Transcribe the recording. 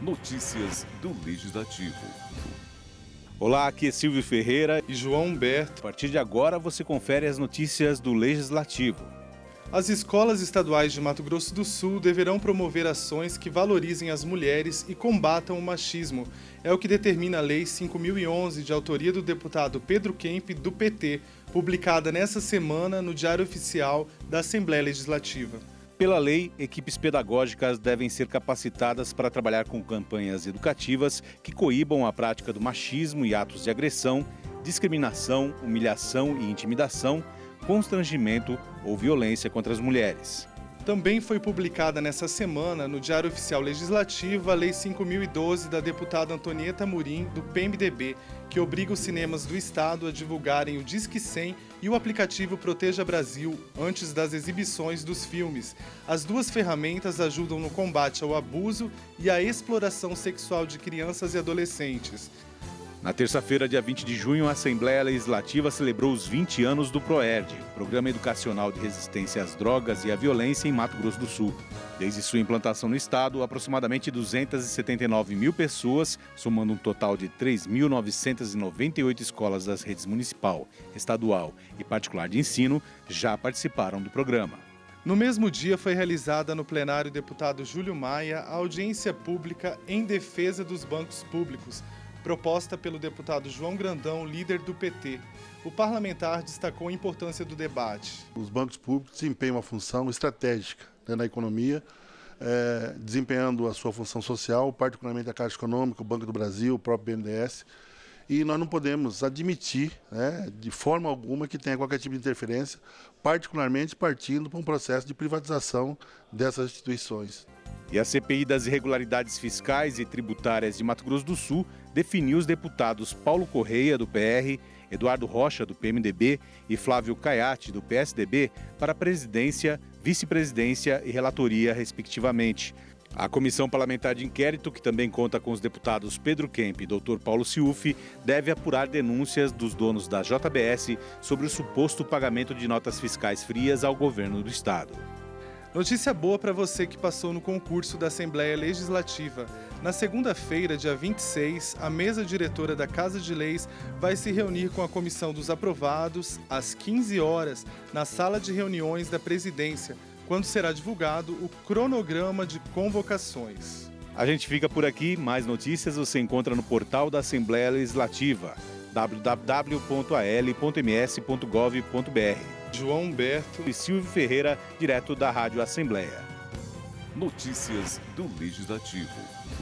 Notícias do Legislativo. Olá, aqui é Silvio Ferreira e João Humberto. A partir de agora você confere as notícias do Legislativo. As escolas estaduais de Mato Grosso do Sul deverão promover ações que valorizem as mulheres e combatam o machismo. É o que determina a Lei 5.011, de autoria do deputado Pedro Kemp, do PT, publicada nesta semana no Diário Oficial da Assembleia Legislativa. Pela lei, equipes pedagógicas devem ser capacitadas para trabalhar com campanhas educativas que coíbam a prática do machismo e atos de agressão, discriminação, humilhação e intimidação, constrangimento ou violência contra as mulheres. Também foi publicada nessa semana, no Diário Oficial Legislativo, a Lei 5.012 da deputada Antonieta Amorim, do PMDB, que obriga os cinemas do Estado a divulgarem o Disque 100 e o aplicativo Proteja Brasil antes das exibições dos filmes. As duas ferramentas ajudam no combate ao abuso e à exploração sexual de crianças e adolescentes. Na terça-feira, dia 20 de junho, a Assembleia Legislativa celebrou os 20 anos do PROERD, Programa Educacional de Resistência às Drogas e à Violência em Mato Grosso do Sul. Desde sua implantação no estado, aproximadamente 279 mil pessoas, somando um total de 3.998 escolas das redes municipal, estadual e particular de ensino, já participaram do programa. No mesmo dia, foi realizada no plenário deputado Júlio Maia a audiência pública em defesa dos bancos públicos, proposta pelo deputado João Grandão, líder do PT. O parlamentar destacou a importância do debate. Os bancos públicos desempenham uma função estratégica na economia, desempenhando a sua função social, particularmente a Caixa Econômica, o Banco do Brasil, o próprio BNDES. E nós não podemos admitir, de forma alguma, que tenha qualquer tipo de interferência, particularmente partindo para um processo de privatização dessas instituições. E a CPI das irregularidades fiscais e tributárias de Mato Grosso do Sul definiu os deputados Paulo Correia, do PR, Eduardo Rocha, do PMDB e Flávio Caiate, do PSDB, para a presidência, vice-presidência e relatoria, respectivamente. A Comissão Parlamentar de Inquérito, que também conta com os deputados Pedro Kemp e Dr. Paulo Ciuffi, deve apurar denúncias dos donos da JBS sobre o suposto pagamento de notas fiscais frias ao governo do estado. Notícia boa para você que passou no concurso da Assembleia Legislativa. Na segunda-feira, dia 26, a mesa diretora da Casa de Leis vai se reunir com a Comissão dos Aprovados às 15 horas, na sala de reuniões da Presidência, quando será divulgado o cronograma de convocações. A gente fica por aqui. Mais notícias você encontra no portal da Assembleia Legislativa, www.al.ms.gov.br. João Humberto e Silvio Ferreira, direto da Rádio Assembleia. Notícias do Legislativo.